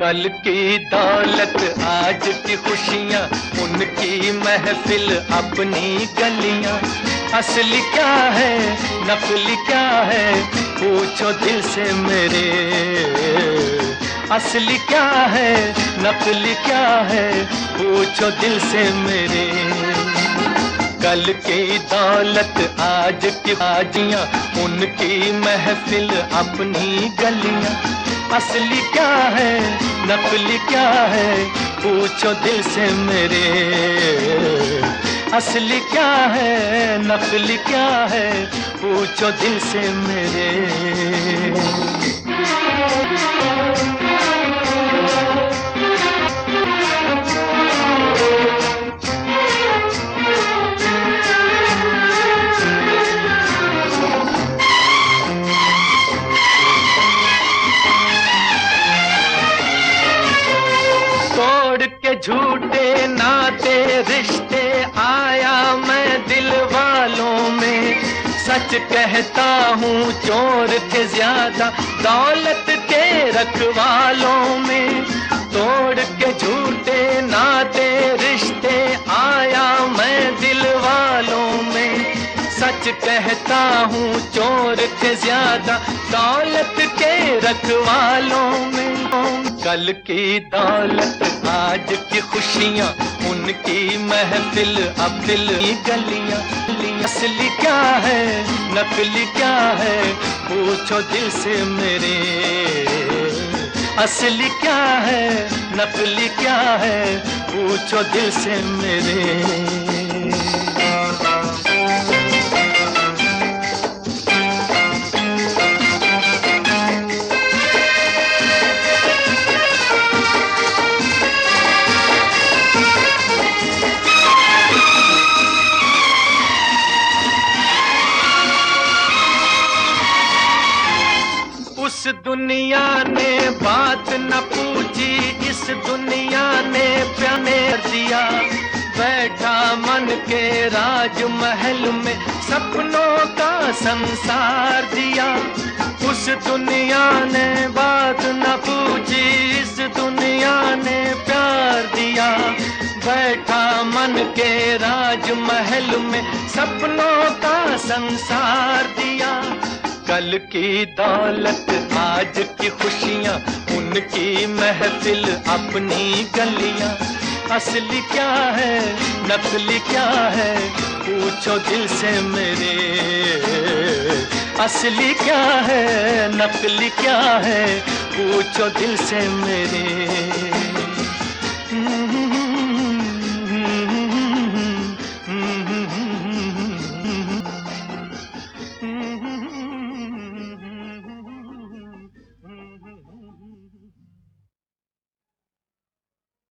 कल की दौलत आज की खुशियाँ, उनकी महफिल अपनी गलियाँ। असली क्या है नकली क्या है, पूछो दिल से मेरे। असली क्या है नकली क्या है, पूछो दिल से मेरे। कल की दौलत आज की बाजियाँ, उनकी महफिल अपनी गलियाँ। असली क्या है नकली क्या है, पूछो दिल से मेरे। असली क्या है नकली क्या है, पूछो दिल से मेरे। तोड़ के झूठे नाते रिश्ते आया मैं दिल वालों में। सच कहता हूँ चोर थे ज्यादा दौलत के रखवालों में। तोड़ के झूठे नाते रिश्ते आया मैं दिल वालों में। सच कहता हूँ चोर थे ज्यादा दौलत के रखवालों में। कल की दौलत आज की खुशियाँ, उनकी महफिल अब दिल की गलियाँ। असली क्या है नकली क्या है, पूछो दिल से मेरे। असली क्या है नकली क्या है, पूछो दिल से मेरे। उस दुनिया ने बात न पूछी, इस दुनिया ने प्यार दिया। बैठा मन के राजमहल में, सपनों का संसार दिया। उस दुनिया ने बात न पूछी, इस दुनिया ने प्यार दिया। बैठा मन के राजमहल में, सपनों का संसार दिया। कल की दौलत आज की खुशियाँ, उनकी महफिल अपनी गलियाँ। असली क्या है नकली क्या है, पूछो दिल से मेरे। असली क्या है नकली क्या है, पूछो दिल से मेरे।